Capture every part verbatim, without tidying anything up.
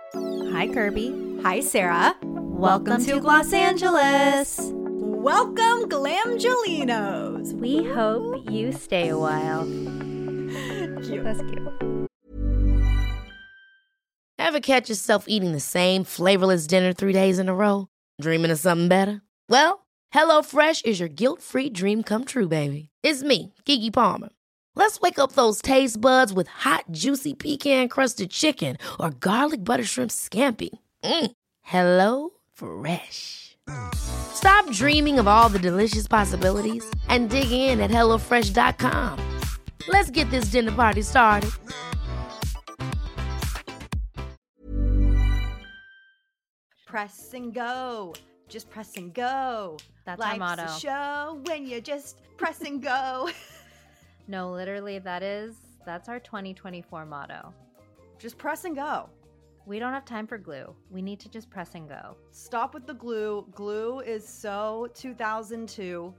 Hi, Kirby. Hi, Sarah. Welcome, Welcome to Los Angeles. Welcome, Glamgelinos. We hope you stay a while. Cute. That's cute. Ever catch yourself eating the same flavorless dinner three days in a row? Dreaming of something better? Well, HelloFresh is your guilt-free dream come true, baby. It's me, Keke Palmer. Let's wake up those taste buds with hot, juicy pecan-crusted chicken or garlic butter shrimp scampi. Mm. Hello Fresh. Stop dreaming of all the delicious possibilities and dig in at hello fresh dot com. Let's get this dinner party started. Press and go. Just press and go. That's Life's our motto. A show when you just press and go. No, literally, that is, that's our twenty twenty-four motto. Just press and go. We don't have time for glue. We need to just press and go. Stop with the glue. Glue is so two thousand two.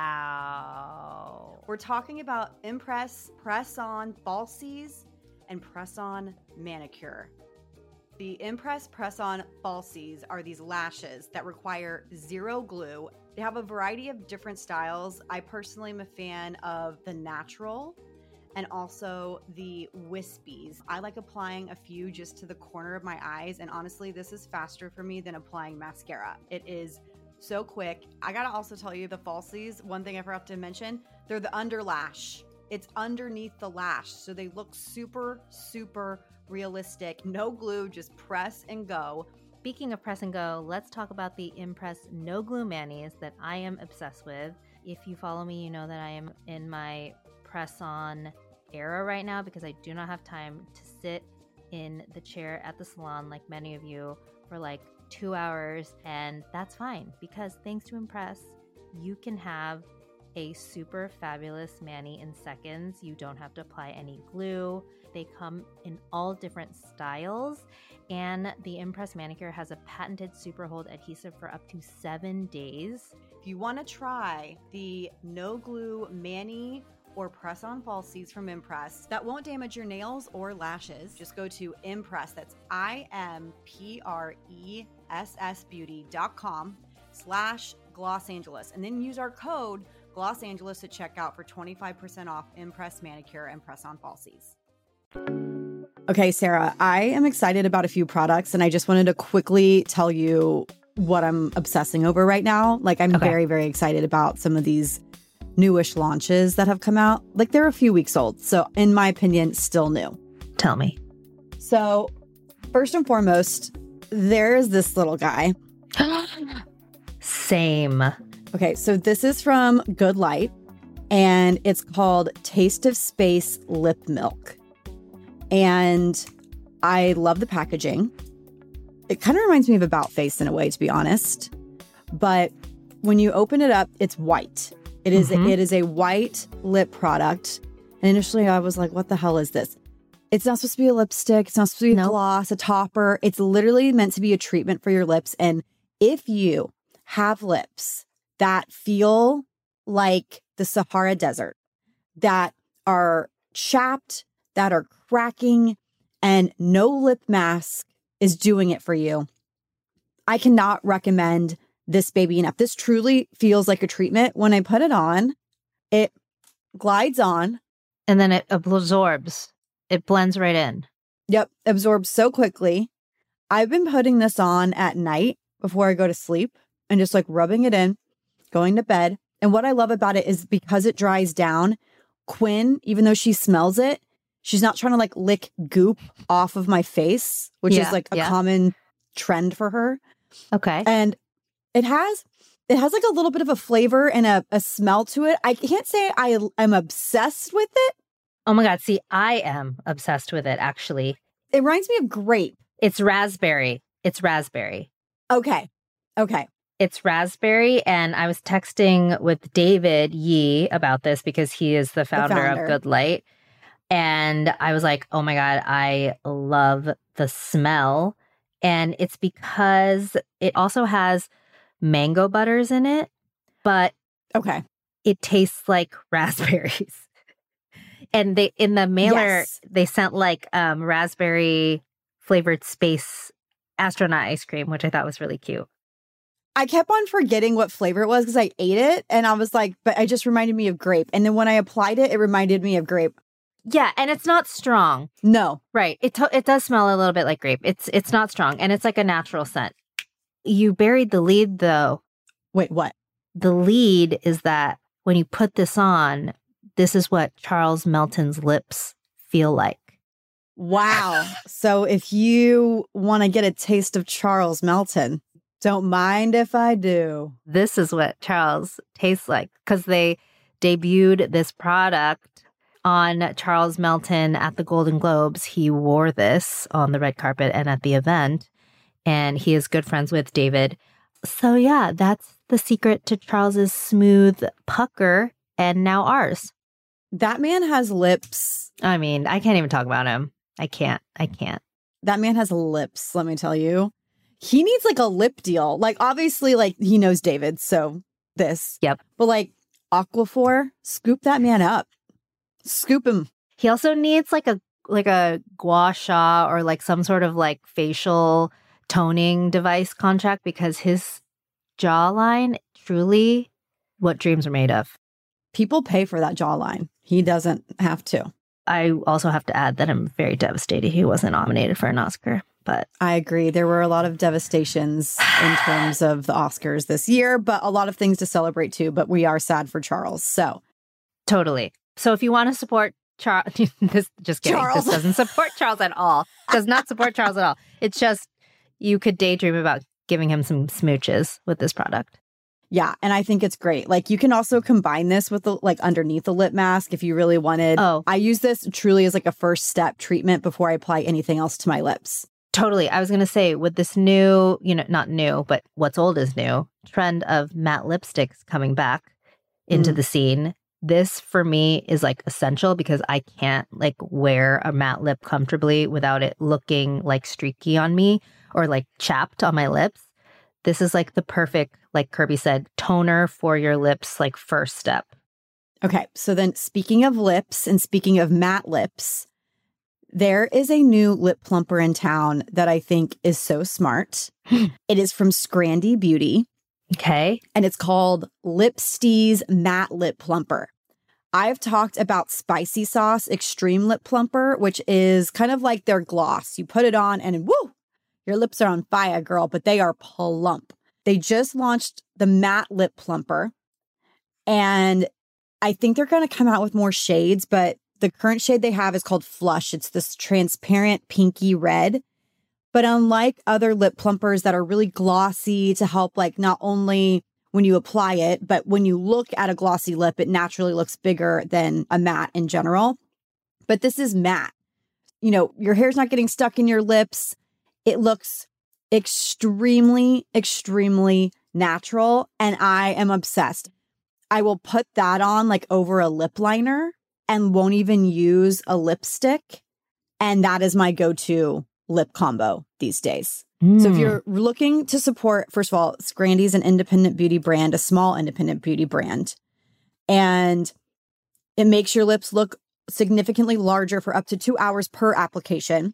Wow. We're talking about Impress Press-On Falsies and Press-On Manicure. The Impress Press-On Falsies are these lashes that require zero glue. They have a variety of different styles. I personally am a fan of the natural and also the wispies. I like applying a few just to the corner of my eyes, and honestly, this is faster for me than applying mascara. It is so quick. I gotta also tell you the falsies, one thing I forgot to mention, they're the under lash. It's underneath the lash, so they look super, super realistic. No glue, just press and go. Speaking of press and go, let's talk about the Impress No Glue Manis that I am obsessed with. If you follow me, you know that I am in my press-on era right now because I do not have time to sit in the chair at the salon like many of you for like two hours, and that's fine because thanks to Impress, you can have a super fabulous mani in seconds. You don't have to apply any glue. They come in all different styles, and the Impress Manicure has a patented super hold adhesive for up to seven days. If you want to try the no glue mani or press-on falsies from Impress that won't damage your nails or lashes, just go to Impress. That's I M P R E S S beauty dot com slash Gloss Angeles, and then use our code Gloss Angeles to check out for twenty-five percent off Impress Manicure and press-on falsies. Okay, Sarah, I am excited about a few products, and I just wanted to quickly tell you what I'm obsessing over right now. Like, I'm okay. very, very excited about some of these newish launches that have come out. Like, they're a few weeks old, so in my opinion, still new. Tell me. So, first and foremost, there's this little guy. Same. Okay, so this is from Good Light, and it's called Taste of Space Lip Milk. And I love the packaging. It kind of reminds me of About Face in a way, to be honest. But when you open it up, it's white. It is mm-hmm. it is a white lip product. And initially I was like, what the hell is this? It's not supposed to be a lipstick. It's not supposed to be a nope. gloss, a topper. It's literally meant to be a treatment for your lips. And if you have lips that feel like the Sahara Desert, that are chapped, that are cracking, and no lip mask is doing it for you, I cannot recommend this baby enough. This truly feels like a treatment. When I put it on, it glides on. And then it absorbs. It blends right in. Yep, absorbs so quickly. I've been putting this on at night before I go to sleep and just like rubbing it in, going to bed. And what I love about it is because it dries down, Quinn, even though she smells it, she's not trying to like lick goop off of my face, which yeah, is like a yeah. common trend for her. Okay. And it has it has like a little bit of a flavor and a, a smell to it. I can't say I am obsessed with it. Oh my God. See, I am obsessed with it, actually. It reminds me of grape. It's raspberry. It's raspberry. Okay. Okay. It's raspberry. And I was texting with David Yee about this because he is the founder, the founder. of Good Light. And I was like, oh my God, I love the smell. And it's because it also has mango butters in it, but okay, it tastes like raspberries. And they in the mailer, yes. they sent like um, raspberry flavored space astronaut ice cream, which I thought was really cute. I kept on forgetting what flavor it was because I ate it and I was like, but it just reminded me of grape. And then when I applied it, it reminded me of grape. Yeah, and it's not strong. No. Right. It to- it does smell a little bit like grape. It's it's not strong, and it's like a natural scent. You buried the lead, though. Wait, what? The lead is that when you put this on, this is what Charles Melton's lips feel like. Wow. So if you want to get a taste of Charles Melton, don't mind if I do. This is what Charles tastes like, because they debuted this product on Charles Melton at the Golden Globes. He wore this on the red carpet and at the event, and he is good friends with David. So yeah, that's the secret to Charles's smooth pucker, and now ours. That man has lips. I mean, I can't even talk about him. I can't. I can't. That man has lips, let me tell you. He needs like a lip deal. Like, obviously, like, he knows David, so this. Yep. But like, Aquaphor, scoop that man up. Scoop him. He also needs like a like a gua sha or like some sort of like facial toning device contract, because his jawline truly what dreams are made of. People pay for that jawline. He doesn't have to. I also have to add that I'm very devastated he wasn't nominated for an Oscar, but I agree. There were a lot of devastations in terms of the Oscars this year, but a lot of things to celebrate too. But we are sad for Charles. So totally. So if you want to support Charles, this just kidding. Charles. This doesn't support Charles at all. Does not support Charles at all. It's just you could daydream about giving him some smooches with this product. Yeah, and I think it's great. Like, you can also combine this with the, like, underneath the lip mask if you really wanted. Oh, I use this truly as like a first step treatment before I apply anything else to my lips. totally. I was going to say, with this new, you know, not new, but what's old is new trend of matte lipsticks coming back into Mm. the scene. This for me is like essential because I can't like wear a matte lip comfortably without it looking like streaky on me or like chapped on my lips. This is like the perfect, like Kirby said, toner for your lips, like first step. Okay, so then speaking of lips and speaking of matte lips, there is a new lip plumper in town that I think is so smart. It is from Scrandy Beauty. Okay. And it's called Lipsteez Matte Lip Plumper. I've talked about Spicy Sauce Extreme Lip Plumper, which is kind of like their gloss. You put it on and woo, your lips are on fire, girl, but they are plump. They just launched the Matte Lip Plumper, and I think they're going to come out with more shades, but the current shade they have is called Flush. It's this transparent pinky red. But unlike other lip plumpers that are really glossy to help, like, not only when you apply it, but when you look at a glossy lip, it naturally looks bigger than a matte in general. But this is matte. You know, your hair's not getting stuck in your lips. It looks extremely, extremely natural. And I am obsessed. I will put that on like over a lip liner and won't even use a lipstick. And that is my go-to lip combo these days. Mm. So if you're looking to support, first of all, Scrandy is an independent beauty brand, a small independent beauty brand. And it makes your lips look significantly larger for up to two hours per application.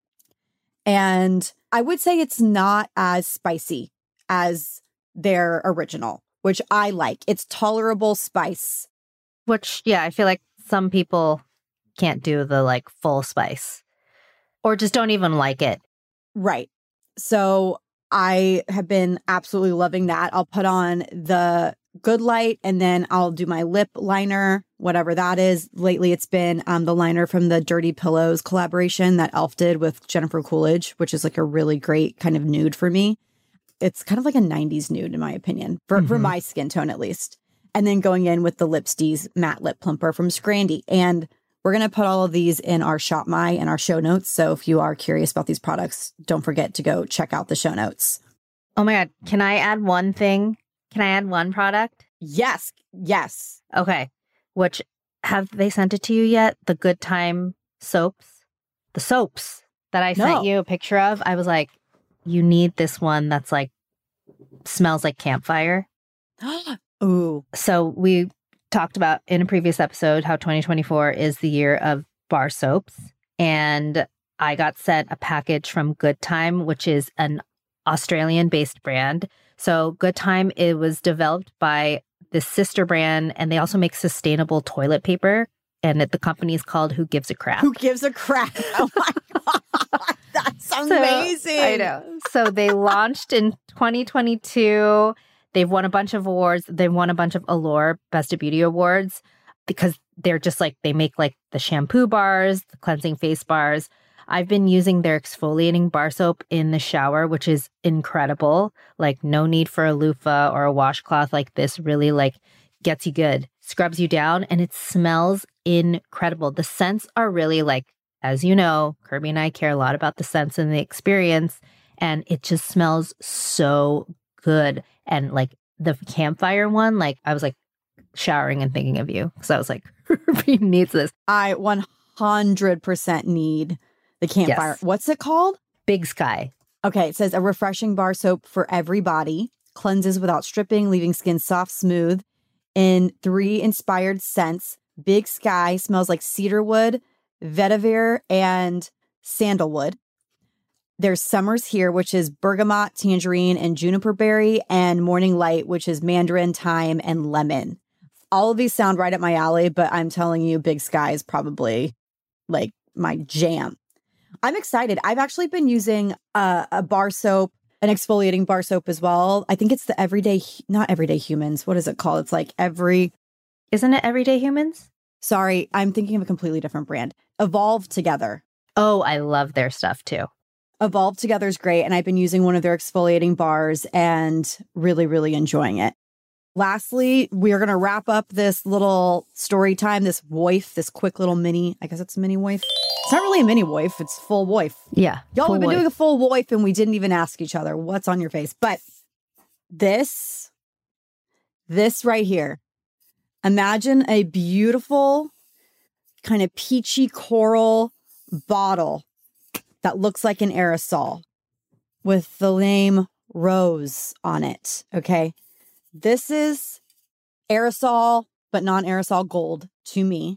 And I would say it's not as spicy as their original, which I like. It's tolerable spice. Which, yeah, I feel like some people can't do the like full spice or just don't even like it. Right. So I have been absolutely loving that. I'll put on the Good Light and then I'll do my lip liner, whatever that is. Lately, it's been um, the liner from the Dirty Pillows collaboration that Elf did with Jennifer Coolidge, which is like a really great kind of nude for me. It's kind of like a nineties nude, in my opinion, for, mm-hmm. for my skin tone, at least. And then going in with the Lipsteez Matte Lip Plumper from Scrandy. And we're going to put all of these in our Shop My and our show notes. So if you are curious about these products, don't forget to go check out the show notes. Oh my God. Can I add one thing? Can I add one product? Yes. Yes. Okay. Which, have they sent it to you yet? The Good Time soaps? The soaps that I No. sent you a picture of. I was like, you need this one that's like, smells like campfire. Ooh. So we talked about in a previous episode how twenty twenty-four is the year of bar soaps. And I got sent a package from Good Time, which is an Australian-based brand. So Good Time, it was developed by this sister brand, and they also make sustainable toilet paper. And it, the company is called Who Gives a Crap. Who Gives a Crap? Oh my God. That's So, amazing. I know. So they launched in twenty twenty-two. They've won a bunch of awards. They've won a bunch of Allure Best of Beauty awards because they're just like, they make like the shampoo bars, the cleansing face bars. I've been using their exfoliating bar soap in the shower, which is incredible. Like no need for a loofah or a washcloth. Like this really like gets you good, scrubs you down, and it smells incredible. The scents are really like, as you know, Kirby and I care a lot about the scents and the experience, and it just smells so good. And like the campfire one, like I was like showering and thinking of you because I was like, Kirby needs this. I one hundred percent need the campfire. Yes. What's it called? Big Sky. Okay, it says a refreshing bar soap for every body, cleanses without stripping, leaving skin soft, smooth, in three inspired scents. Big Sky smells like cedarwood, vetiver, and sandalwood. There's Summer's Here, which is bergamot, tangerine, and juniper berry, and Morning Light, which is mandarin, thyme, and lemon. All of these sound right up my alley, but I'm telling you, Big Sky is probably like my jam. I'm excited. I've actually been using a, a bar soap, an exfoliating bar soap as well. I think it's the Everyday, not Everyday Humans. What is it called? It's like every... Isn't it Everyday Humans? Sorry, I'm thinking of a completely different brand. Evolve Together. Oh, I love their stuff too. Evolve Together is great. And I've been using one of their exfoliating bars and really, really enjoying it. Lastly, we are going to wrap up this little story time, this woif, this quick little mini, I guess it's a mini woif. It's not really a mini woif, it's full woif. Yeah. Y'all, full we've been woif. doing a full woif and we didn't even ask each other what's on your face. But this, this right here, imagine a beautiful kind of peachy coral bottle that looks like an aerosol with the name Rose on it. Okay. This is aerosol, but non-aerosol gold to me.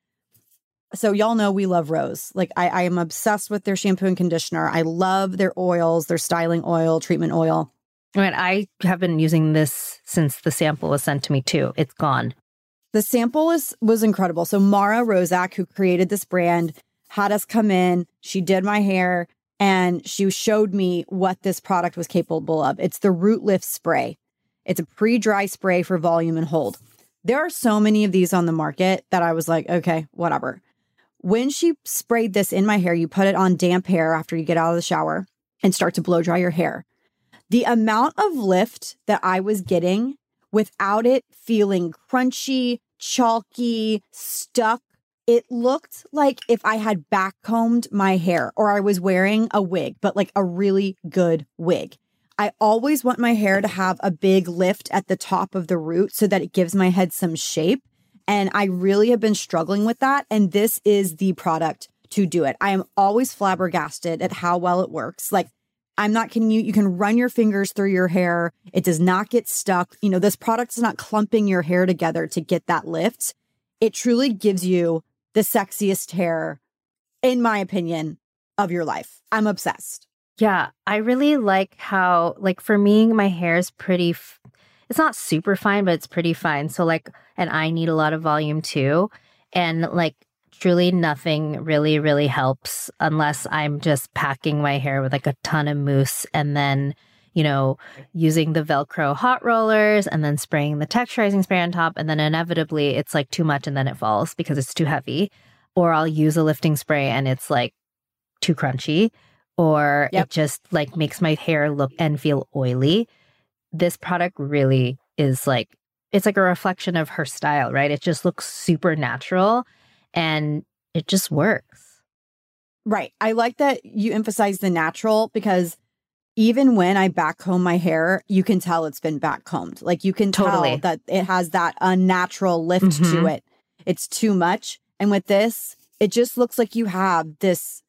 So y'all know we love Rose. Like I, I am obsessed with their shampoo and conditioner. I love their oils, their styling oil, treatment oil. I mean, I have been using this since the sample was sent to me too. It's gone. The sample is was incredible. So Mara Rozak, who created this brand, had us come in. She did my hair and she showed me what this product was capable of. It's the Root Lift Spray. It's a pre-dry spray for volume and hold. There are so many of these on the market that I was like, okay, whatever. When she sprayed this in my hair, you put it on damp hair after you get out of the shower and start to blow dry your hair. The amount of lift that I was getting without it feeling crunchy, chalky, stuck, it looked like if I had backcombed my hair or I was wearing a wig, but like a really good wig. I always want my hair to have a big lift at the top of the root so that it gives my head some shape. And I really have been struggling with that. And this is the product to do it. I am always flabbergasted at how well it works. Like, I'm not kidding you. You can run your fingers through your hair. It does not get stuck. You know, this product is not clumping your hair together to get that lift. It truly gives you the sexiest hair, in my opinion, of your life. I'm obsessed. Yeah, I really like how, like for me, my hair is pretty, f- it's not super fine, but it's pretty fine. So like, and I need a lot of volume too. And like, truly nothing really, really helps unless I'm just packing my hair with like a ton of mousse and then, you know, using the Velcro hot rollers and then spraying the texturizing spray on top. And then inevitably it's like too much and then it falls because it's too heavy. Or I'll use a lifting spray and it's like too crunchy. Or Yep. it just like makes my hair look and feel oily. This product really is like, it's like a reflection of her style, right? It just looks super natural and it just works. Right. I like that you emphasize the natural because even when I backcomb my hair, you can tell it's been backcombed. Like you can Totally. tell that it has that unnatural lift to Mhm. it. It's too much. And with this, it just looks like you have this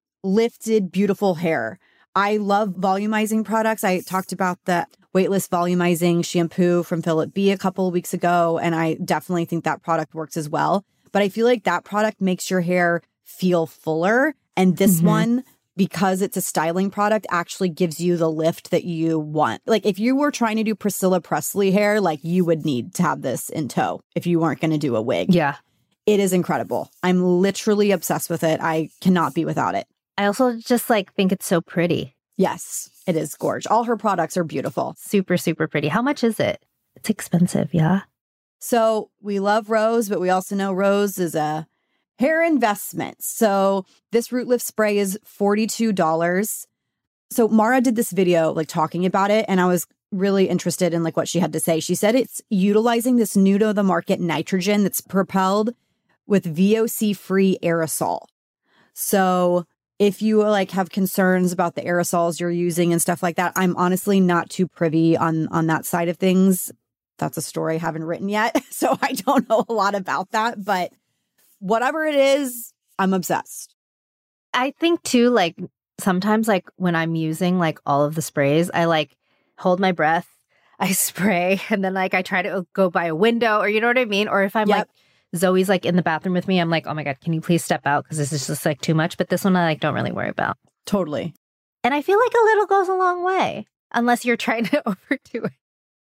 lifted, beautiful hair. I love volumizing products. I talked about the weightless volumizing shampoo from Philip B a couple of weeks ago, and I definitely think that product works as well. But I feel like that product makes your hair feel fuller And this Mm-hmm. one, because it's a styling product, actually gives you the lift that you want. Like if you were trying to do Priscilla Presley hair, like you would need to have this in tow if you weren't going to do a wig. Yeah. It is incredible. I'm literally obsessed with it. I cannot be without it. I also just like think it's so pretty. Yes, it is gorgeous. All her products are beautiful. Super, super pretty. How much is it? It's expensive, yeah. So we love Rose, but we also know Rose is a hair investment. So this root lift spray is forty-two dollars. So Mara did this video like talking about it, and I was really interested in like what she had to say. She said it's utilizing this new to the market nitrogen that's propelled with V O C-free aerosol. So if you like have concerns about the aerosols you're using and stuff like that, I'm honestly not too privy on on that side of things. That's a story I haven't written yet, so I don't know a lot about that. But whatever it is, I'm obsessed. I think too, like sometimes like when I'm using like all of the sprays, I like hold my breath, I spray, and then like I try to go by a window or you know what I mean? Or if I'm Yep. like, Zoe's like in the bathroom with me, I'm like, oh my God, can you please step out? Because this is just like too much. But this one I like don't really worry about. Totally. And I feel like a little goes a long way, unless you're trying to overdo it.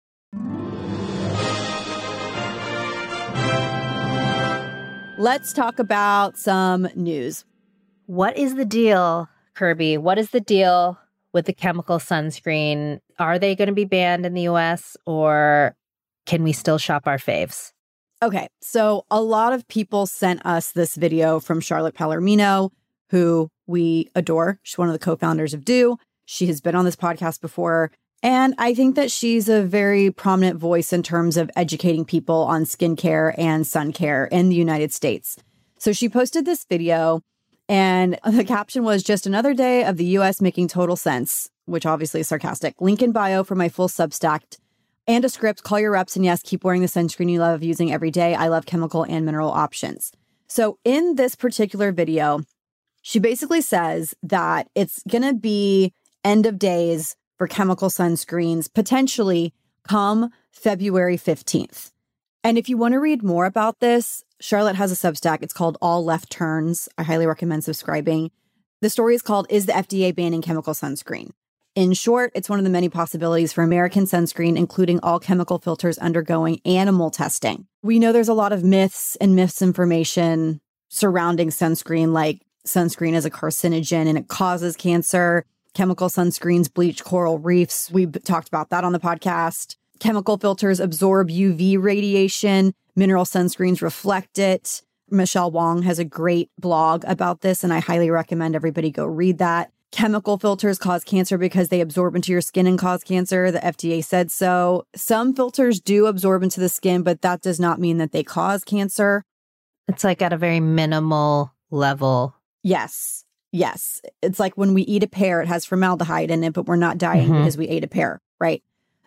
Let's talk about some news. What is the deal, Kirby? What is the deal with the chemical sunscreen? Are they going to be banned in the U S or can we still shop our faves? Okay, so a lot of people sent us this video from Charlotte Palomino, who we adore. She's one of the co-founders of Do. She has been on this podcast before. And I think that she's a very prominent voice in terms of educating people on skincare and sun care in the United States. So she posted this video and the caption was just another day of the U S making total sense, which obviously is sarcastic. Link in bio for my full Substack and a script. Call your reps and yes, keep wearing the sunscreen you love using every day. I love chemical and mineral options. So in this particular video, she basically says that it's going to be end of days for chemical sunscreens, potentially come February fifteenth. And if you want to read more about this, Charlotte has a Substack. It's called All Left Turns. I highly recommend subscribing. The story is called, Is the F D A Banning Chemical Sunscreen? In short, it's one of the many possibilities for American sunscreen, including all chemical filters undergoing animal testing. We know there's a lot of myths and misinformation surrounding sunscreen, like sunscreen is a carcinogen and it causes cancer. Chemical sunscreens bleach coral reefs. We talked about that on the podcast. Chemical filters absorb U V radiation. Mineral sunscreens reflect it. Michelle Wong has a great blog about this, and I highly recommend everybody go read that. Chemical filters cause cancer because they absorb into your skin and cause cancer. The F D A said so. Some filters do absorb into the skin, but that does not mean that they cause cancer. It's like at a very minimal level. Yes. Yes. It's like when we eat a pear, it has formaldehyde in it, but we're not dying Mhm. because we ate a pear, right?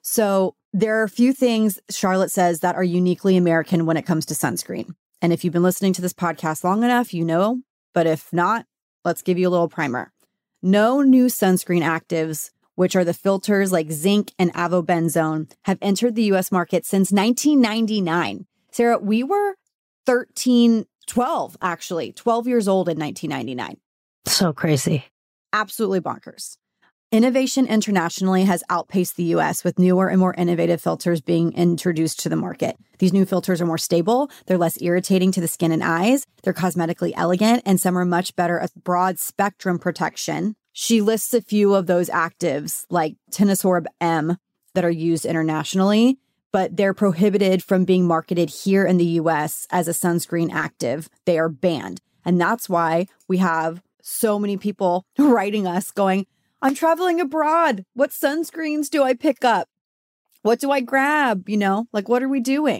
So there are a few things Charlotte says that are uniquely American when it comes to sunscreen. And if you've been listening to this podcast long enough, you know, but if not, let's give you a little primer. No new sunscreen actives, which are the filters like zinc and avobenzone, have entered the U S market since nineteen ninety-nine. Sarah, we were thirteen, twelve, actually, twelve years old in nineteen ninety-nine. So crazy. Absolutely bonkers. Innovation internationally has outpaced the U S with newer and more innovative filters being introduced to the market. These new filters are more stable, they're less irritating to the skin and eyes, they're cosmetically elegant, and some are much better at broad spectrum protection. She lists a few of those actives like Tinosorb M that are used internationally, but they're prohibited from being marketed here in the U S as a sunscreen active. They are banned. And that's why we have so many people writing us going, I'm traveling abroad. What sunscreens do I pick up? What do I grab? You know, like, what are we doing?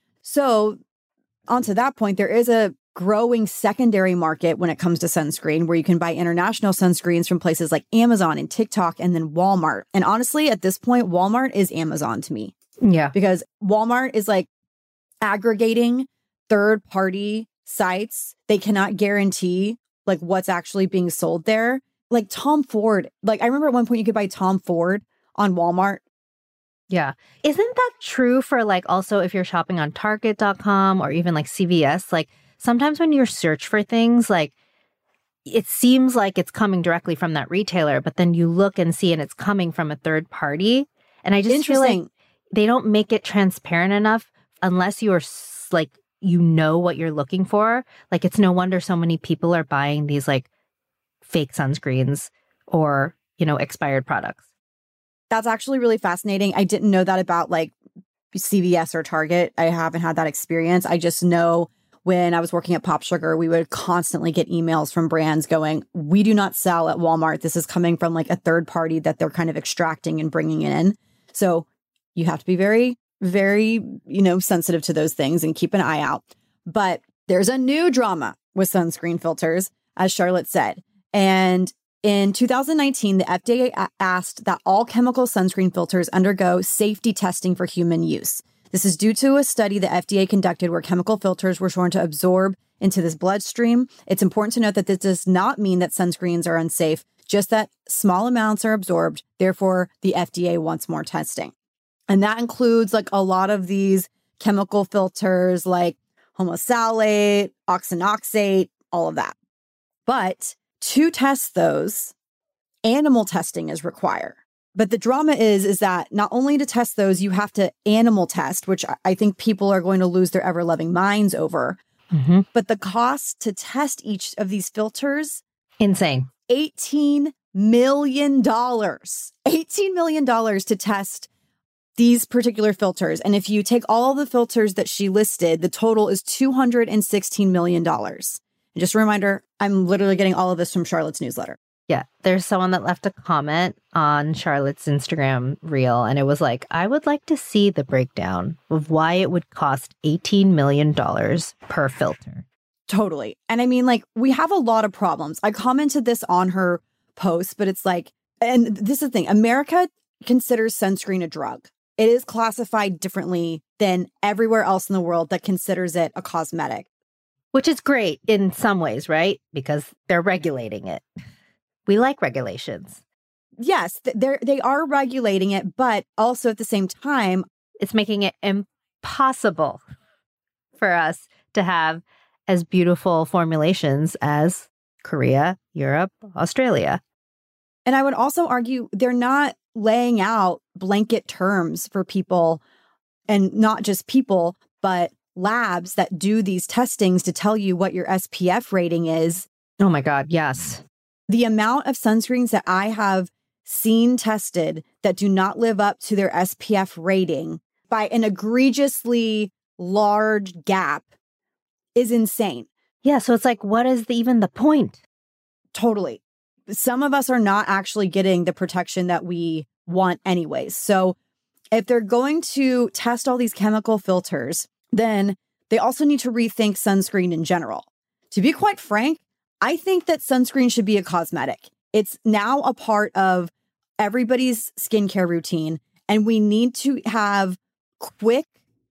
So onto that point, there is a growing secondary market when it comes to sunscreen where you can buy international sunscreens from places like Amazon and TikTok and then Walmart. And honestly, at this point, Walmart is Amazon to me. Yeah. Because Walmart is like aggregating third party sites. They cannot guarantee like what's actually being sold there. Like Tom Ford, like I remember at one point you could buy Tom Ford on Walmart. Yeah. Isn't that true for like also if you're shopping on Target dot com or even like C V S? Like sometimes when you search for things, like it seems like it's coming directly from that retailer, but then you look and see and it's coming from a third party. And I just feel like they don't make it transparent enough unless you are like, you know what you're looking for. Like, it's no wonder so many people are buying these like fake sunscreens or, you know, expired products. That's actually really fascinating. I didn't know that about like C V S or Target. I haven't had that experience. I just know when I was working at Pop Sugar, we would constantly get emails from brands going, we do not sell at Walmart. This is coming from like a third party that they're kind of extracting and bringing in. So you have to be very, very, you know, sensitive to those things and keep an eye out. But there's a new drama with sunscreen filters, as Charlotte said. And in two thousand nineteen, the F D A asked that all chemical sunscreen filters undergo safety testing for human use. This is due to a study the F D A conducted where chemical filters were shown to absorb into this bloodstream. It's important to note that this does not mean that sunscreens are unsafe, just that small amounts are absorbed. Therefore, the F D A wants more testing. And that includes like a lot of these chemical filters like homosalate, oxinoxate, all of that. But to test those, animal testing is required. But the drama is, is that not only to test those, you have to animal test, which I think people are going to lose their ever-loving minds over. Mm-hmm. But the cost to test each of these filters, insane. eighteen million dollars. eighteen million dollars to test these particular filters. And if you take all the filters that she listed, the total is two hundred sixteen million dollars. And just a reminder, I'm literally getting all of this from Charlotte's newsletter. Yeah, there's someone that left a comment on Charlotte's Instagram reel, and it was like, I would like to see the breakdown of why it would cost eighteen million dollars per filter. Totally. And I mean, like, we have a lot of problems. I commented this on her post, but it's like, and this is the thing, America considers sunscreen a drug. It is classified differently than everywhere else in the world that considers it a cosmetic. Which is great in some ways, right? Because they're regulating it. We like regulations. Yes, they're, they are regulating it, but also at the same time, it's making it impossible for us to have as beautiful formulations as Korea, Europe, Australia. And I would also argue they're not laying out blanket terms for people, and not just people, but labs that do these testings to tell you what your S P F rating is. Oh my God, yes. The amount of sunscreens that I have seen tested that do not live up to their S P F rating by an egregiously large gap is insane. Yeah, so it's like, what is the, even the point? Totally. Some of us are not actually getting the protection that we want anyways. So if they're going to test all these chemical filters, then they also need to rethink sunscreen in general. To be quite frank, I think that sunscreen should be a cosmetic. It's now a part of everybody's skincare routine, and we need to have quick,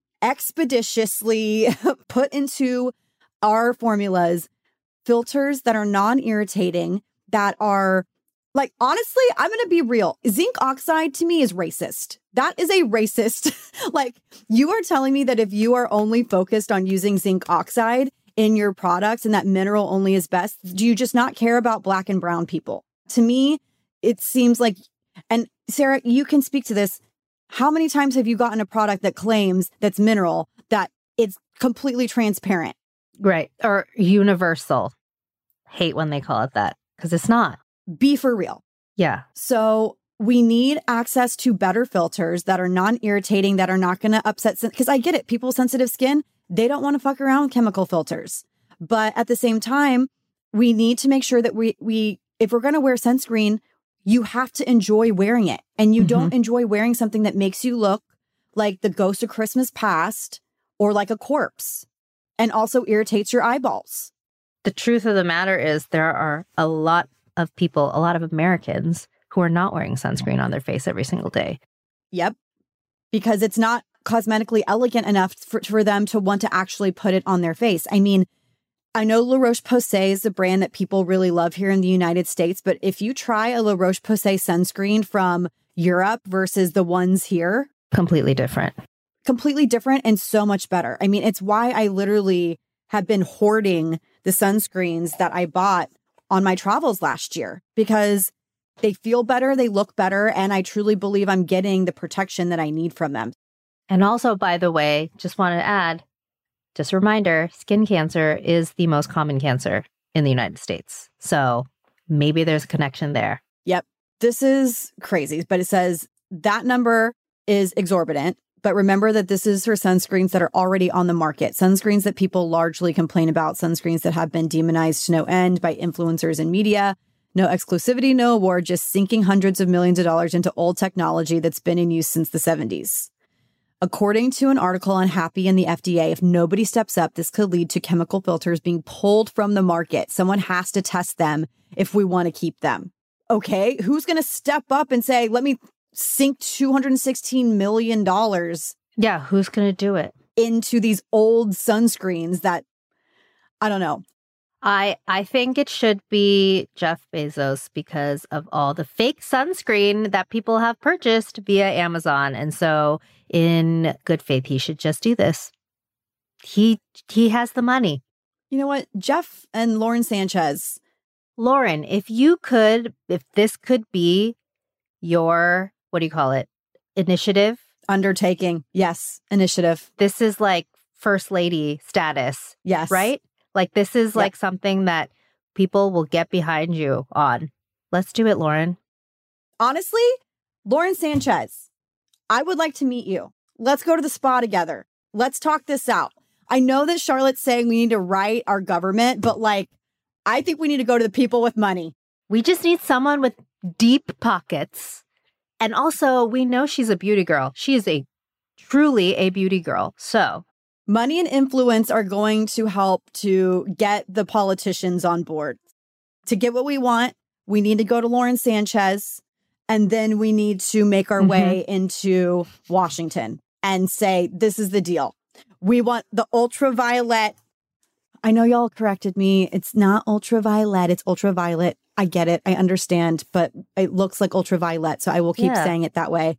expeditiously put into our formulas filters that are non-irritating, that are like, honestly, I'm going to be real. Zinc oxide to me is racist. That is a racist. Like, you are telling me that if you are only focused on using zinc oxide in your products and that mineral only is best, do you just not care about black and brown people? To me, it seems like, and Sarah, you can speak to this. How many times have you gotten a product that claims that's mineral, that it's completely transparent? Right. Or universal. Hate when they call it that, because it's not. Be for real. Yeah. So we need access to better filters that are non-irritating, that are not going to upset, because I get it. People with sensitive skin, they don't want to fuck around with chemical filters. But at the same time, we need to make sure that we, we if we're going to wear sunscreen, you have to enjoy wearing it. And you mm-hmm. don't enjoy wearing something that makes you look like the ghost of Christmas past or like a corpse, and also irritates your eyeballs. The truth of the matter is there are a lot of people, a lot of Americans who are not wearing sunscreen on their face every single day. Yep. Because it's not cosmetically elegant enough for, for them to want to actually put it on their face. I mean, I know La Roche-Posay is a brand that people really love here in the United States, but if you try a La Roche-Posay sunscreen from Europe versus the ones here, completely different. Completely different and so much better. I mean, it's why I literally have been hoarding the sunscreens that I bought on my travels last year because they feel better, they look better, and I truly believe I'm getting the protection that I need from them. And also, by the way, just wanted to add, just a reminder, skin cancer is the most common cancer in the United States. So maybe there's a connection there. Yep. This is crazy, but it says that number is exorbitant. But remember that this is for sunscreens that are already on the market. Sunscreens that people largely complain about, sunscreens that have been demonized to no end by influencers and media. No exclusivity, no award, just sinking hundreds of millions of dollars into old technology that's been in use since the seventies. According to an article on Happy and the F D A, if nobody steps up, this could lead to chemical filters being pulled from the market. Someone has to test them if we want to keep them. Okay, who's going to step up and say, let me sink two hundred sixteen million dollars Yeah, who's going to do it? into these old sunscreens that, I don't know. I I think it should be Jeff Bezos because of all the fake sunscreen that people have purchased via Amazon. And so in good faith, he should just do this. He he has the money. You know what? Jeff and Lauren Sanchez. Lauren, if you could, if this could be your, what do you call it? Initiative? Undertaking. Yes. Initiative. This is like first lady status, Yes. right? Like this is Yep. like something that people will get behind you on. Let's do it, Lauren. Honestly, Lauren Sanchez, I would like to meet you. Let's go to the spa together. Let's talk this out. I know that Charlotte's saying we need to write our government, but like, I think we need to go to the people with money. We just need someone with deep pockets. And also, we know she's a beauty girl. She is a truly a beauty girl. So Money and influence are going to help to get the politicians on board. To get what we want, we need to go to Lauren Sanchez, and then we need to make our Mhm. way into Washington and say, this is the deal. We want the ultraviolet. I know y'all corrected me. It's not ultraviolet. It's ultraviolet. I get it. I understand, but it looks like ultraviolet. So I will keep Yeah. saying it that way.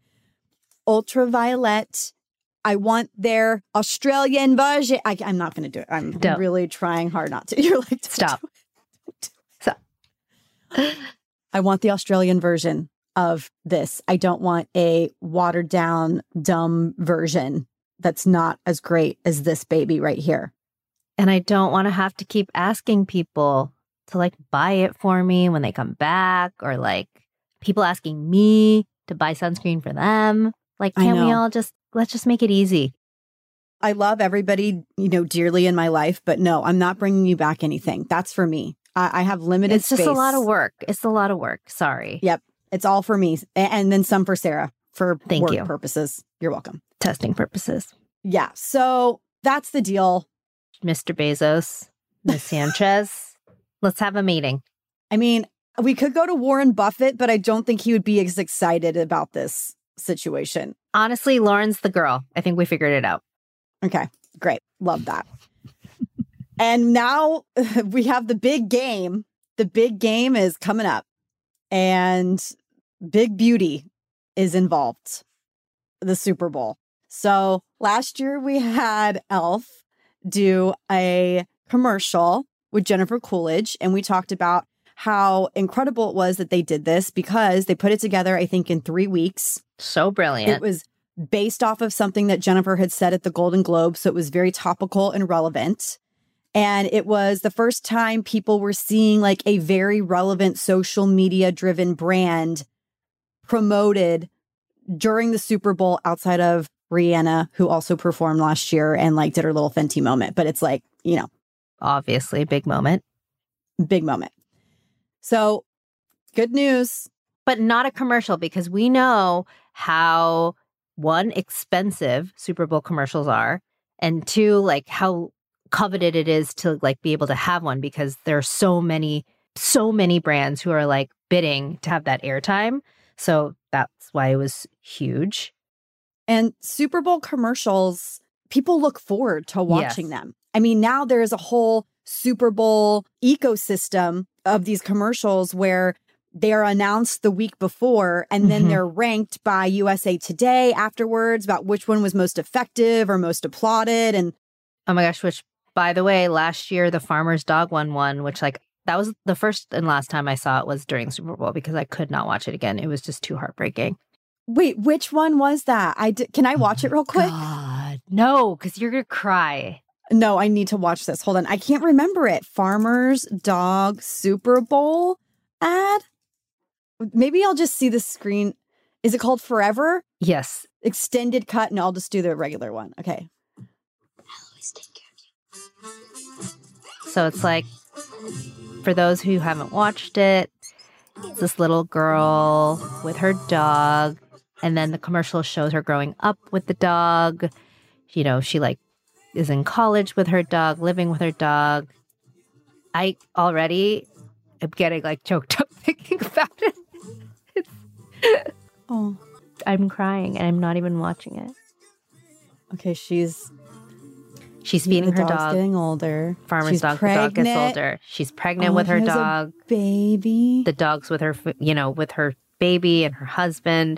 Ultraviolet. I want their Australian version. I, I'm not going to do it. I'm Don't. really trying hard not to. You're like, "Don't Stop. do it. Stop. I want the Australian version of this. I don't want a watered down, dumb version that's not as great as this baby right here. And I don't want to have to keep asking people to like buy it for me when they come back, or like people asking me to buy sunscreen for them. Like, I can we know. all just, let's just make it easy. I love everybody, you know, dearly in my life, but no, I'm not bringing you back anything. That's for me. I, I have limited It's just space. a lot of work. It's a lot of work. Sorry. Yep. It's all for me. A- And then some for Sarah for Thank work you. purposes. You're welcome. Testing purposes. Yeah. So that's the deal. Mister Bezos, Miss Sanchez, let's have a meeting. I mean, we could go to Warren Buffett, but I don't think he would be as excited about this situation. Honestly, Lauren's the girl. I think we figured it out. Okay, great. Love that. And now we have the big game. The big game is coming up, and Big Beauty is involved, the Super Bowl. So last year we had Elf do a commercial with Jennifer Coolidge, and we talked about how incredible it was that they did this because they put it together, I think, in three weeks. So brilliant. It was based off of something that Jennifer had said at the Golden Globe. So it was very topical and relevant. And it was the first time people were seeing like a very relevant social media driven brand promoted during the Super Bowl outside of Rihanna, who also performed last year and like did her little Fenty moment. But it's like, you know, Obviously a big moment. big moment. So good news. But not a commercial, because we know how, one, expensive Super Bowl commercials are, and two, like how coveted it is to like be able to have one, because there are so many, so many brands who are like bidding to have that airtime. So that's why it was huge. And Super Bowl commercials, people look forward to watching Yes. them. I mean, now there is a whole Super Bowl ecosystem of these commercials where they are announced the week before, and then Mhm. they're ranked by U S A Today afterwards about which one was most effective or most applauded. And Oh my gosh, which, by the way, last year the Farmer's Dog one won, which like That was the first and last time I saw it was during Super Bowl because I could not watch it again. It was just too heartbreaking. Wait, which one was that? I d- Can I watch it real quick? God, no, because you're going to cry. No, I need to watch this. Hold on. I can't remember it. Farmer's Dog Super Bowl ad? Maybe I'll just see the screen. Is it called Forever? Yes. Extended cut, and I'll just do the regular one. Okay. So it's like, for those who haven't watched it, it's this little girl with her dog, and then the commercial shows her growing up with the dog. You know, she like is in college with her dog, living with her dog. I already am getting like choked up thinking about it. It's, Oh, I'm crying and I'm not even watching it. okay. She's She's feeding the her dog's dog. getting older. Farmer's She's dog. The dog gets pregnant. older. She's pregnant Oh, with her she has a dog. Baby. The dog's with her, f- you know, with her baby and her husband.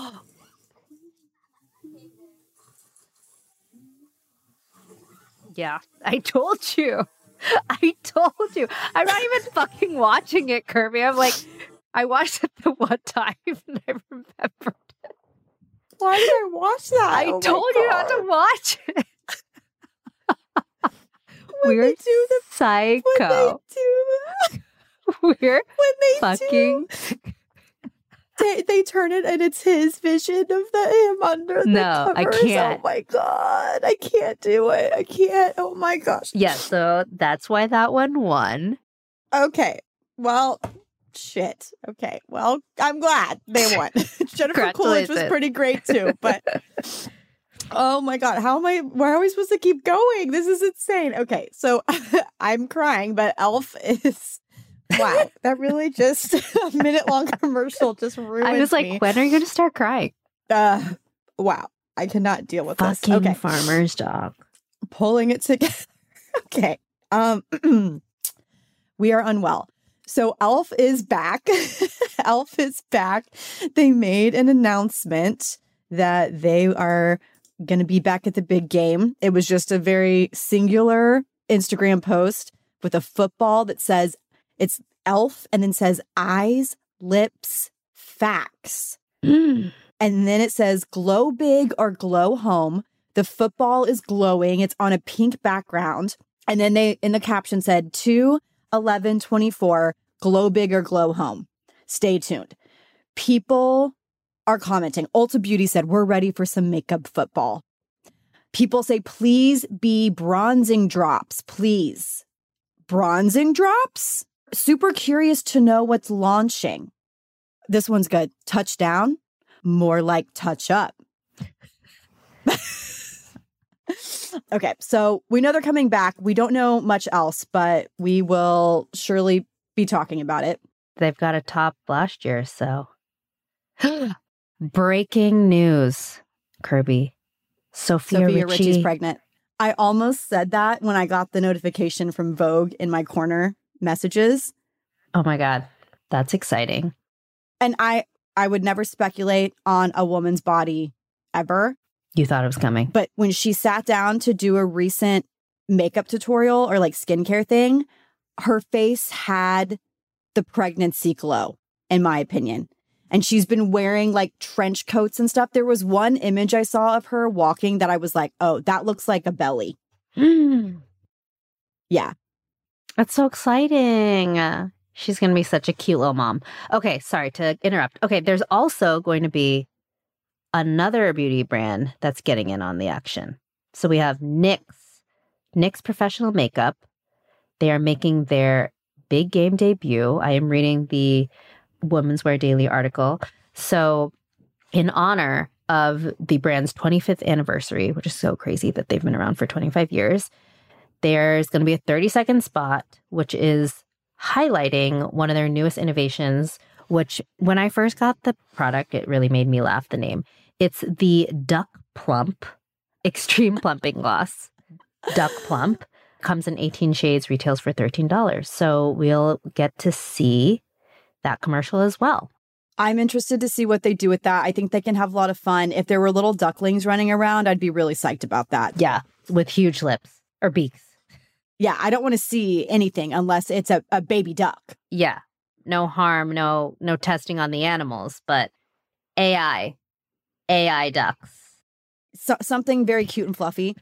Yeah, I told you. I told you. I'm not even fucking watching it, Kirby. I'm like, I watched it the one time and I remembered. Why did I watch that? I Oh my told you not God. to watch it. When We're they do the psycho. when they do We're when they fucking. do, they, they turn it and it's his vision of the him under the No, I covers. can't. Oh my God, I can't do it. I can't. Oh my gosh. Yeah, so that's why that one won. Okay. Well, shit. Okay. Well, I'm glad they won. Jennifer Coolidge was Congratulations. pretty great too, but oh my God, how am I? Why are we supposed to keep going? This is insane. Okay, so I'm crying, but Elf is. Wow, that really just a minute long commercial just ruined I was like, me. when are you going to start crying? Uh, wow, I cannot deal with Fucking this. Okay, farmer's dog. pulling it together. Okay, um, we are unwell. So Elf is back. Elf is back. They made an announcement that they are going to be back at the big game. It was just a very singular Instagram post with a football that says it's Elf and then says eyes, lips, facts. Mm. And then it says glow big or glow home. The football is glowing. It's on a pink background. And then they, in the caption said two eleven twenty-four, glow big or glow home. Stay tuned. People are commenting. Ulta Beauty said, we're ready for some makeup football. People say, please be bronzing drops, please. Bronzing drops? Super curious to know what's launching. This one's good. Touchdown? More like touch up. Okay, so we know they're coming back. We don't know much else, but we will surely be talking about it. They've got a top last year, so. Breaking news, Kirby. Sophia, Sophia Richie. Richie's pregnant. I almost said that when I got the notification from Vogue in my corner messages. Oh my God. That's exciting. And I, I would never speculate on a woman's body ever. You thought it was coming. But when she sat down to do a recent makeup tutorial or like skincare thing, her face had the pregnancy glow, in my opinion. And she's been wearing like trench coats and stuff. There was one image I saw of her walking that I was like, oh, that looks like a belly. Yeah. That's so exciting. Uh, She's going to be such a cute little mom. Okay, sorry to interrupt. Okay, there's also going to be another beauty brand that's getting in on the action. So we have N Y X, N Y X Professional Makeup. They are making their big game debut. I am reading the Women's Wear Daily article. So in honor of the brand's twenty-fifth anniversary, which is so crazy that they've been around for twenty-five years, there's going to be a thirty second spot, which is highlighting one of their newest innovations, which when I first got the product, it really made me laugh, the name. It's the Duck Plump Extreme Plumping Gloss. Duck Plump comes in eighteen shades, retails for thirteen dollars. So we'll get to see that commercial as well. I'm interested to see what they do with that. I think they can have a lot of fun. If there were little ducklings running around, I'd be really psyched about that. Yeah, with huge lips or beaks. Yeah, I don't want to see anything unless it's a, a baby duck. Yeah. No harm, no no testing on the animals, but A I. A I ducks. So, something very cute and fluffy.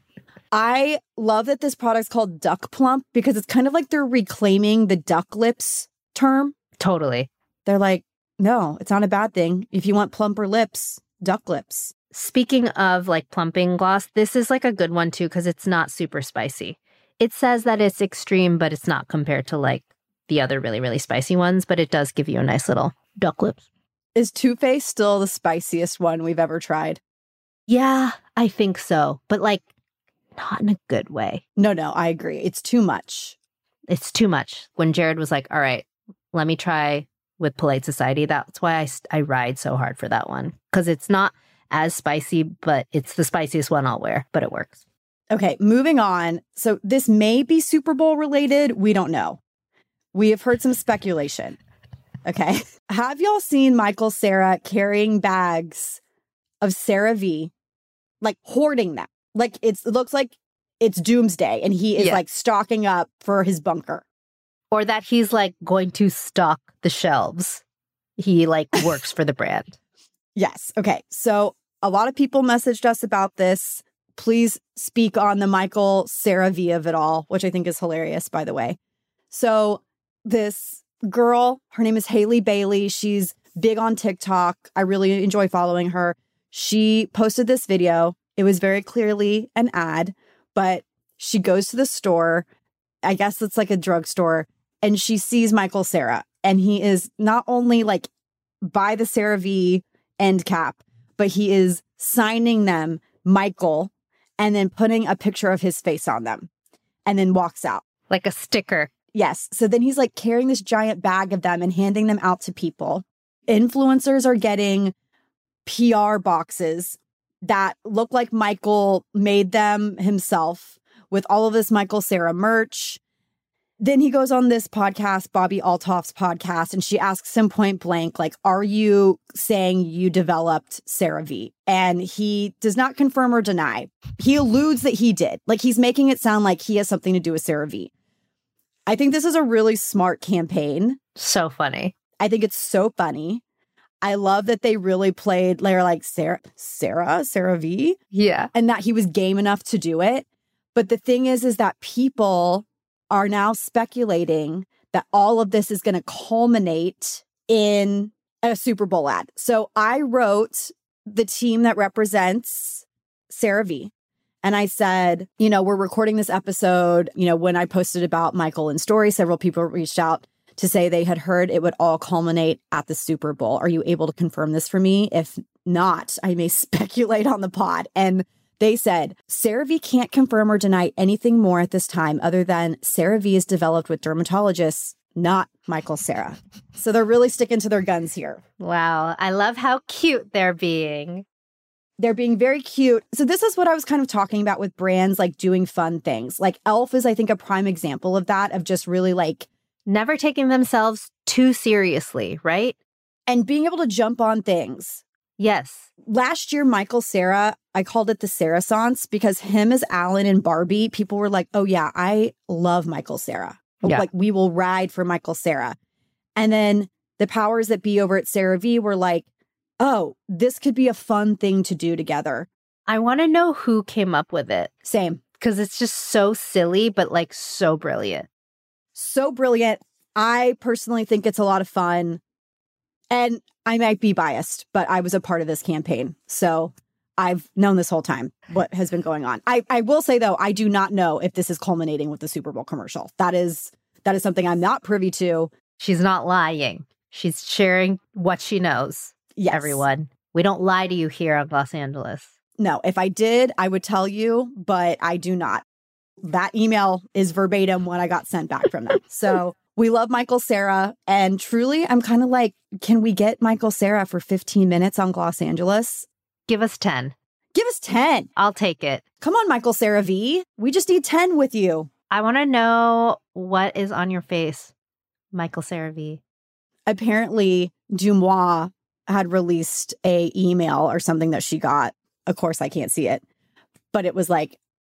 I love that this product's called Duck Plump because it's kind of like they're reclaiming the duck lips term. Totally. They're like, no, it's not a bad thing. If you want plumper lips, duck lips. Speaking of like plumping gloss, this is like a good one too because it's not super spicy. It says that it's extreme, but it's not compared to like the other really, really spicy ones, but it does give you a nice little duck lips. Is Too Faced still the spiciest one we've ever tried? Yeah, I think so. But like, not in a good way. No, no, I agree. It's too much. It's too much. When Jared was like, all right, let me try with Polite Society, that's why I, I ride so hard for that one. Because it's not as spicy, but it's the spiciest one I'll wear, but it works. Okay, moving on. So this may be Super Bowl related. We don't know. We have heard some speculation. Okay. Have y'all seen Michael Cera carrying bags of CeraVe, like hoarding them? Like it's, it looks like it's doomsday and he is Yeah. like stocking up for his bunker. Or that he's like going to stock the shelves. He like works for the brand. Yes. Okay. So a lot of people messaged us about this. Please speak on the Michael CeraVe of it all, which I think is hilarious, by the way. So this girl, her name is Haley Bailey. She's big on TikTok. I really enjoy following her. She posted this video. It was very clearly an ad, but she goes to the store. I guess it's like a drugstore, and she sees Michael Cera, and he is not only like by the CeraVe end cap, but he is signing them Michael and then putting a picture of his face on them and then walks out. Like a sticker. Yes. So then he's like carrying this giant bag of them and handing them out to people. Influencers are getting P R boxes that look like Michael made them himself with all of this Michael Cera merch. Then he goes on this podcast, Bobby Altoff's podcast, and she asks him point blank, like, are you saying you developed CeraVe? And he does not confirm or deny. He alludes that he did. Like, he's making it sound like he has something to do with CeraVe. I think this is a really smart campaign. So funny. I think it's so funny. I love that they really played, they're like, Sarah, Sarah, CeraVe? Yeah. And that he was game enough to do it. But the thing is, is that people are now speculating that all of this is going to culminate in a Super Bowl ad. So I wrote the team that represents CeraVe. And I said, you know, we're recording this episode. You know, when I posted about Michael in story, several people reached out to say they had heard it would all culminate at the Super Bowl. Are you able to confirm this for me? If not, I may speculate on the pod. And they said, CeraVe can't confirm or deny anything more at this time other than CeraVe is developed with dermatologists, not Michael Cera. So they're really sticking to their guns here. Wow. I love how cute they're being. They're being very cute. So this is what I was kind of talking about with brands like doing fun things. Like e l f is, I think, a prime example of that, of just really like never taking themselves too seriously, right? And being able to jump on things. Yes. Last year, Michael Cera, I called it the Ceraissance because him as Alan and Barbie, people were like, oh yeah, I love Michael Cera. Yeah. Like, we will ride for Michael Cera. And then the powers that be over at CeraVe were like, oh, this could be a fun thing to do together. I want to know who came up with it. Same. Because it's just so silly, but like so brilliant. So brilliant. I personally think it's a lot of fun. And I might be biased, but I was a part of this campaign. So I've known this whole time what has been going on. I, I will say, though, I do not know if this is culminating with the Super Bowl commercial. That is that is something I'm not privy to. She's not lying. She's sharing what she knows. Yes. Everyone. We don't lie to you here on Los Angeles. No, if I did, I would tell you, but I do not. That email is verbatim what I got sent back from them. So we love Michael Cera. And truly, I'm kind of like, can we get Michael Cera for fifteen minutes on Los Angeles? Give us ten. Give us ten. I'll take it. Come on, Michael CeraVe. We just need ten with you. I want to know what is on your face, Michael CeraVe. Apparently, Dumois had released a email or something that she got. Of course, I can't see it. But it was like,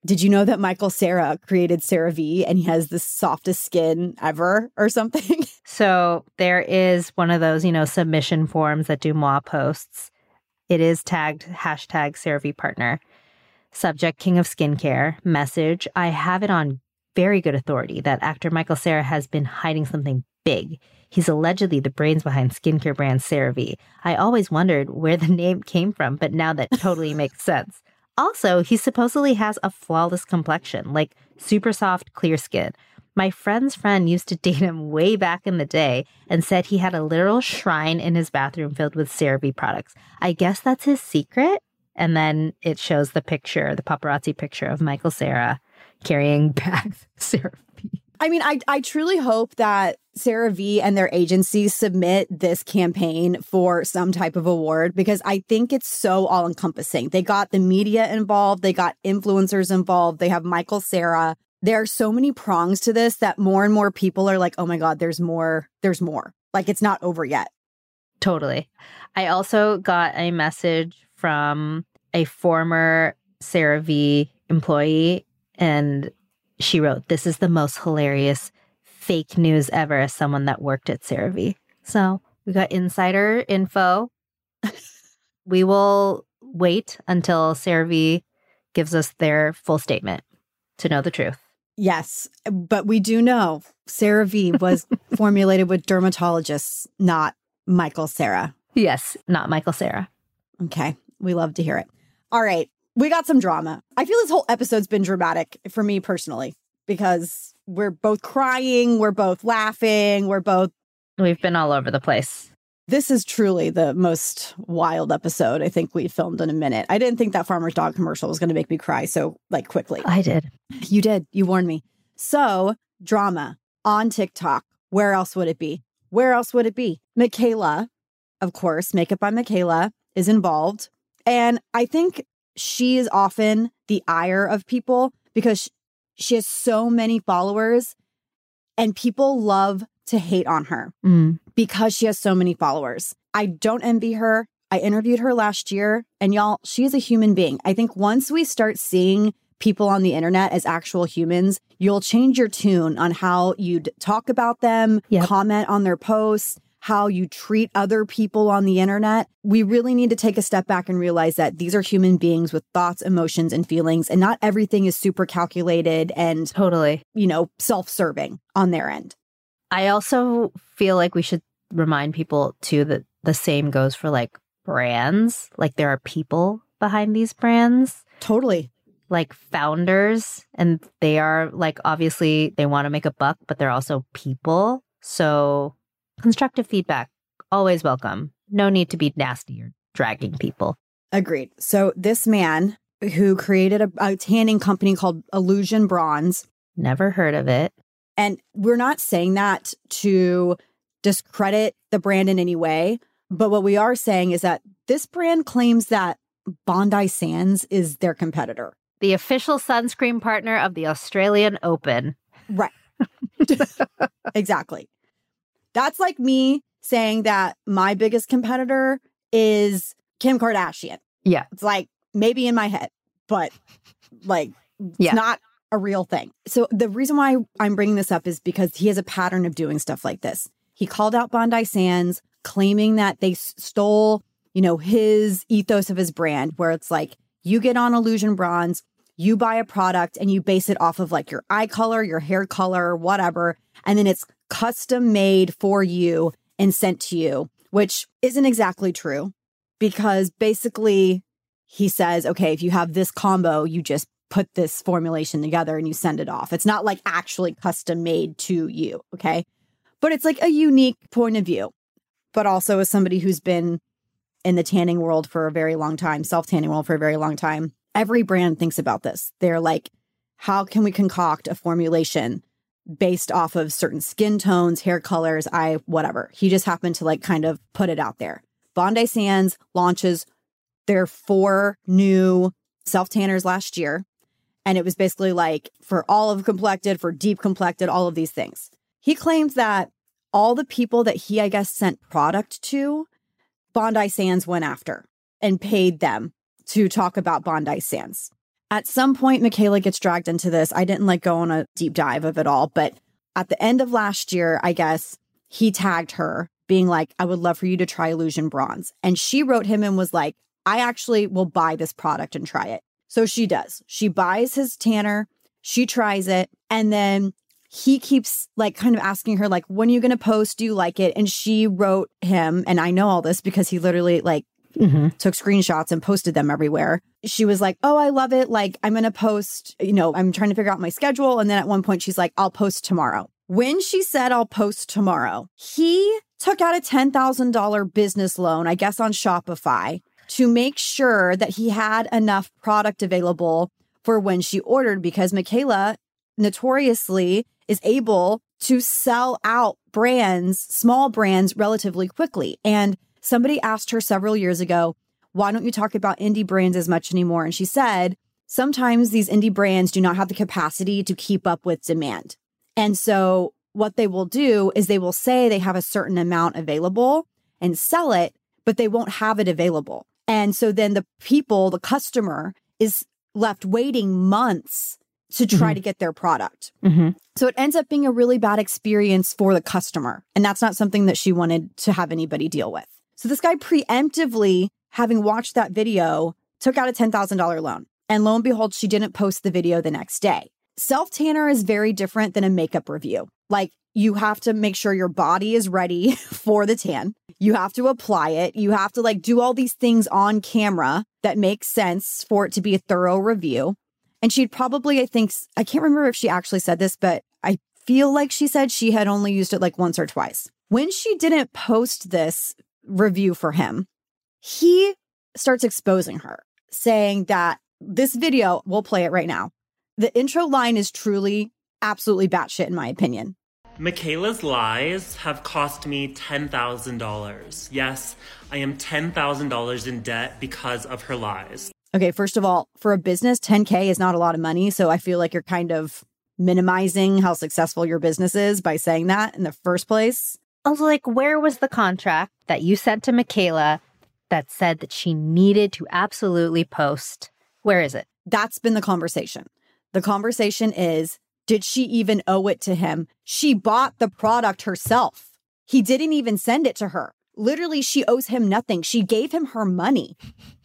Did you know that Michael Cera created CeraVe and he has the softest skin ever or something? So there is one of those, you know, submission forms that DeuxMoi posts. It is tagged hashtag CeraVe partner. Subject, King of Skincare. Message, I have it on very good authority that actor Michael Cera has been hiding something big. He's allegedly the brains behind skincare brand CeraVe. I always wondered where the name came from, but now that totally makes sense. Also, he supposedly has a flawless complexion, like super soft, clear skin. My friend's friend used to date him way back in the day and said he had a literal shrine in his bathroom filled with CeraVe products. I guess that's his secret? And then it shows the picture, the paparazzi picture of Michael Cera carrying bags of CeraVe. I mean, I, I truly hope that CeraVe and their agency submit this campaign for some type of award because I think it's so all encompassing. They got the media involved. They got influencers involved. They have Michael Cera. There are so many prongs to this that more and more people are like, oh my God, there's more. There's more. Like it's not over yet. Totally. I also got a message from a former CeraVe employee and she wrote, this is the most hilarious fake news ever as someone that worked at CeraVe. So we got insider info. We will wait until CeraVe gives us their full statement to know the truth. Yes, but we do know CeraVe was formulated with dermatologists, not Michael Cera. Yes, not Michael Cera. Okay, we love to hear it. All right. We got some drama. I feel this whole episode's been dramatic for me personally because we're both crying, we're both laughing, we're both... We've been all over the place. This is truly the most wild episode I think we filmed in a minute. I didn't think that Farmer's Dog commercial was going to make me cry so, like, quickly. I did. You did. You warned me. So, drama on TikTok. Where else would it be? Where else would it be? Michaela, of course, Makeup by Michaela, is involved. And I think... she is often the ire of people because she has so many followers and people love to hate on her mm. because she has so many followers. I don't envy her. I interviewed her last year and y'all, she is a human being. I think once we start seeing people on the internet as actual humans, you'll change your tune on how you talk about them, yep. comment on their posts, how you treat other people on the internet. We really need to take a step back and realize that these are human beings with thoughts, emotions, and feelings, and not everything is super calculated and totally, you know, self-serving on their end. I also feel like we should remind people too that the same goes for like brands. Like there are people behind these brands. Totally. Like founders, and they are like, obviously they want to make a buck, but they're also people. So constructive feedback, always welcome. No need to be nasty or dragging people. Agreed. So this man who created a, a tanning company called Illusion Bronze. Never heard of it. And we're not saying that to discredit the brand in any way. But what we are saying is that this brand claims that Bondi Sands is their competitor. The official sunscreen partner of the Australian Open. Right. Exactly. That's like me saying that my biggest competitor is Kim Kardashian. Yeah. It's like maybe in my head, but like it's yeah. not a real thing. So the reason why I'm bringing this up is because he has a pattern of doing stuff like this. He called out Bondi Sands, claiming that they stole, you know, his ethos of his brand, where it's like you get on Illusion Bronze, you buy a product and you base it off of like your eye color, your hair color, whatever. And then it's custom made for you and sent to you, which isn't exactly true because basically he says, okay, if you have this combo, you just put this formulation together and you send it off. It's not like actually custom made to you. Okay. But it's like a unique point of view. But also as somebody who's been in the tanning world for a very long time, self-tanning world for a very long time, every brand thinks about this. They're like, how can we concoct a formulation based off of certain skin tones, hair colors, eye, whatever. He just happened to like kind of put it out there. Bondi Sands launches their four new self-tanners last year. And it was basically like for olive complected, for deep complected, all of these things. He claims that all the people that he, I guess, sent product to, Bondi Sands went after and paid them to talk about Bondi Sands. At some point, Michaela gets dragged into this. I didn't like go on a deep dive of it all, but at the end of last year, I guess, he tagged her being like, I would love for you to try Illusion Bronze. And she wrote him and was like, I actually will buy this product and try it. So she does. She buys his tanner, she tries it, and then he keeps like kind of asking her, like, when are you going to post? Do you like it? And she wrote him, and I know all this because he literally like mm-hmm. took screenshots and posted them everywhere. She was like, oh, I love it. Like, I'm going to post, you know, I'm trying to figure out my schedule. And then at one point she's like, I'll post tomorrow. When she said, I'll post tomorrow, he took out a ten thousand dollars business loan, I guess on Shopify, to make sure that he had enough product available for when she ordered, because Michaela notoriously is able to sell out brands, small brands, relatively quickly. And somebody asked her several years ago, why don't you talk about indie brands as much anymore? And she said, sometimes these indie brands do not have the capacity to keep up with demand. And so what they will do is they will say they have a certain amount available and sell it, but they won't have it available. And so then the people, the customer is left waiting months to try mm-hmm. to get their product. Mm-hmm. So it ends up being a really bad experience for the customer. And that's not something that she wanted to have anybody deal with. So this guy preemptively, having watched that video, took out a ten thousand dollars loan. And lo and behold, she didn't post the video the next day. Self-tanner is very different than a makeup review. Like, you have to make sure your body is ready for the tan. You have to apply it. You have to like do all these things on camera that make sense for it to be a thorough review. And she'd probably, I think, I can't remember if she actually said this, but I feel like she said she had only used it like once or twice. When she didn't post this review for him, he starts exposing her, saying that this video, we'll play it right now. The intro line is truly absolutely batshit, in my opinion. Michaela's lies have cost me ten thousand dollars. Yes, I am ten thousand dollars in debt because of her lies. Okay, first of all, for a business, ten K is not a lot of money. So I feel like you're kind of minimizing how successful your business is by saying that in the first place. Also, like, where was the contract that you sent to Michaela that said that she needed to absolutely post? Where is it? That's been the conversation. The conversation is, did she even owe it to him? She bought the product herself. He didn't even send it to her. Literally, she owes him nothing. She gave him her money.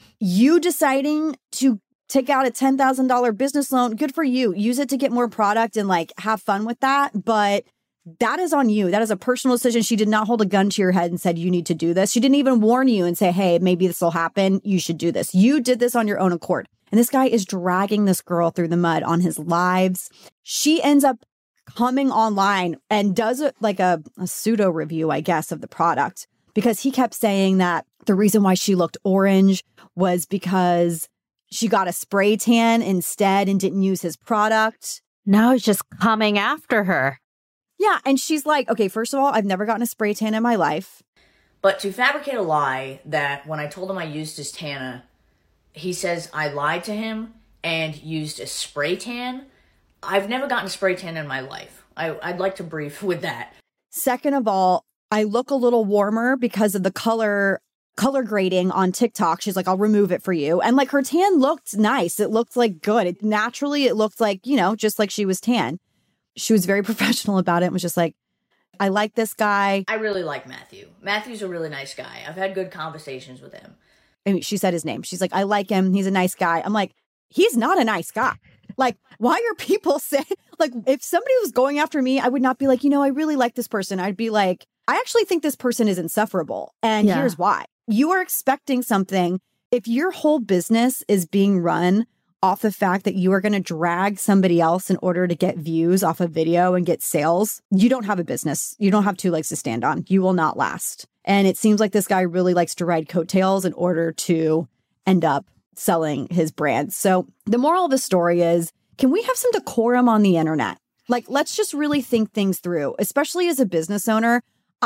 You deciding to take out a ten thousand dollars business loan, good for you. Use it to get more product and like have fun with that. But that is on you. That is a personal decision. She did not hold a gun to your head and said, you need to do this. She didn't even warn you and say, hey, maybe this will happen. You should do this. You did this on your own accord. And this guy is dragging this girl through the mud on his lives. She ends up coming online and does it like a, a pseudo review, I guess, of the product, because he kept saying that the reason why she looked orange was because she got a spray tan instead and didn't use his product. Now he's just coming after her. Yeah. And she's like, okay, first of all, I've never gotten a spray tan in my life. But to fabricate a lie that when I told him I used his tanner, he says I lied to him and used a spray tan. I've never gotten a spray tan in my life. I, I'd like to brief with that. Second of all, I look a little warmer because of the color color grading on TikTok. She's like, I'll remove it for you. And like her tan looked nice. It looked like good. It, naturally, it looked like, you know, just like she was tan. She was very professional about it and was just like, I like this guy. I really like Matthew. Matthew's a really nice guy. I've had good conversations with him. I mean, she said his name. She's like, I like him. He's a nice guy. I'm like, he's not a nice guy. Like, why are people saying, like, if somebody was going after me, I would not be like, you know, I really like this person. I'd be like, I actually think this person is insufferable. And yeah. Here's why. You are expecting something. If your whole business is being run off the fact that you are going to drag somebody else in order to get views off a video and get sales, you don't have a business. You don't have two legs to stand on. You will not last. And it seems like this guy really likes to ride coattails in order to end up selling his brand. So the moral of the story is, can we have some decorum on the internet? Like, let's just really think things through, especially as a business owner.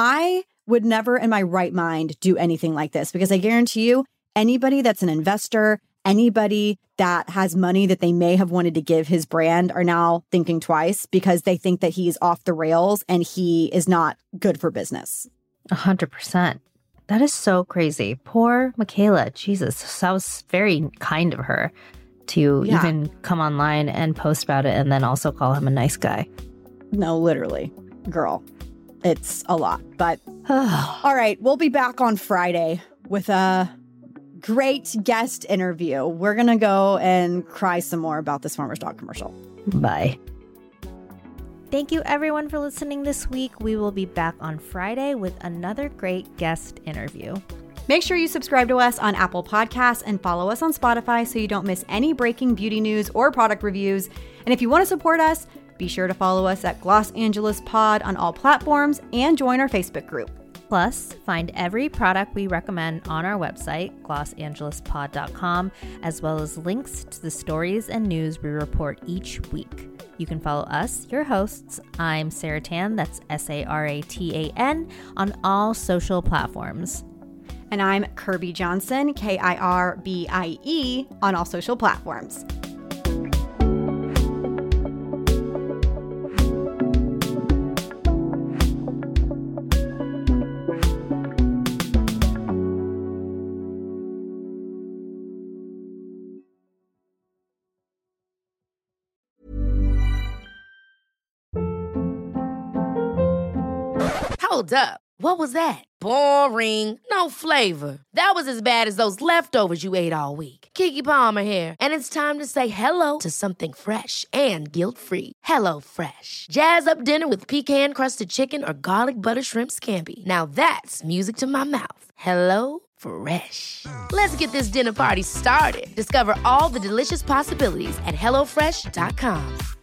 I would never in my right mind do anything like this, because I guarantee you, anybody that's an investor, anybody that has money that they may have wanted to give his brand are now thinking twice because they think that he's off the rails and he is not good for business. A hundred percent. That is so crazy. Poor Michaela. Jesus, that was very kind of her. to Yeah. even come online and post about it and then also call him a nice guy. No, literally, girl, it's a lot. But all right, we'll be back on Friday with a great guest interview. We're going to go and cry some more about this Farmer's Dog commercial. Bye. Thank you everyone for listening this week. We will be back on Friday with another great guest interview. Make sure you subscribe to us on Apple Podcasts and follow us on Spotify so you don't miss any breaking beauty news or product reviews. And if you want to support us, be sure to follow us at Los Angeles Pod on all platforms and join our Facebook group. Plus, find every product we recommend on our website, los angeles pod dot com, as well as links to the stories and news we report each week. You can follow us, your hosts. I'm Sarah Tan, that's S A R A T A N, on all social platforms. And I'm Kirby Johnson, K I R B I E, on all social platforms. Hold up. What was that? Boring. No flavor. That was as bad as those leftovers you ate all week. Keke Palmer here, and it's time to say hello to something fresh and guilt-free. Hello Fresh. Jazz up dinner with pecan-crusted chicken or garlic butter shrimp scampi. Now that's music to my mouth. Hello Fresh. Let's get this dinner party started. Discover all the delicious possibilities at hello fresh dot com.